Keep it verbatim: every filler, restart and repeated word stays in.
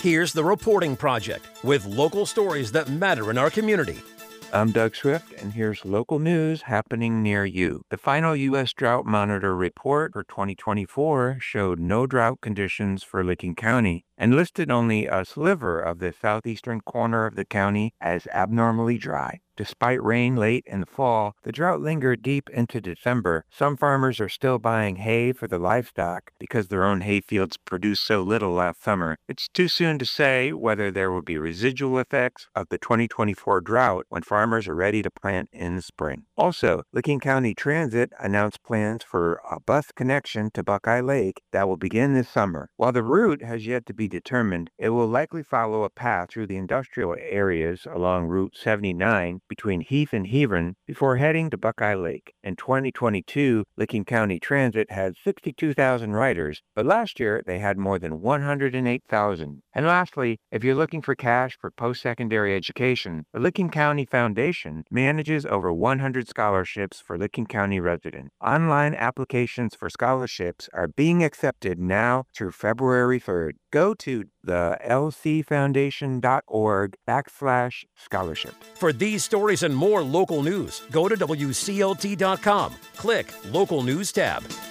Here's the Reporting Project with local stories that matter in our community. I'm Doug Swift, and here's local news happening near you. The final U S Drought Monitor report for twenty twenty-four showed no drought conditions for Licking County and listed only a sliver of the southeastern corner of the county as abnormally dry. Despite rain late in the fall, the drought lingered deep into December. Some farmers are still buying hay for the livestock because their own hay fields produced so little last summer. It's too soon to say whether there will be residual effects of the twenty twenty-four drought when farmers are ready to plant in the spring. Also, Licking County Transit announced plans for a bus connection to Buckeye Lake that will begin this summer. While the route has yet to be determined, it will likely follow a path through the industrial areas along Route seventy-nine between Heath and Hebron before heading to Buckeye Lake. In twenty twenty-two, Licking County Transit had sixty-two thousand riders, but last year they had more than one hundred eight thousand. And lastly, if you're looking for cash for post-secondary education, the Licking County Foundation manages over one hundred scholarships for Licking County residents. Online applications for scholarships are being accepted now through February third. Go to the lcfoundation.org backslash scholarship. For these stories and more local news, go to W C L T dot com. Click Local News tab.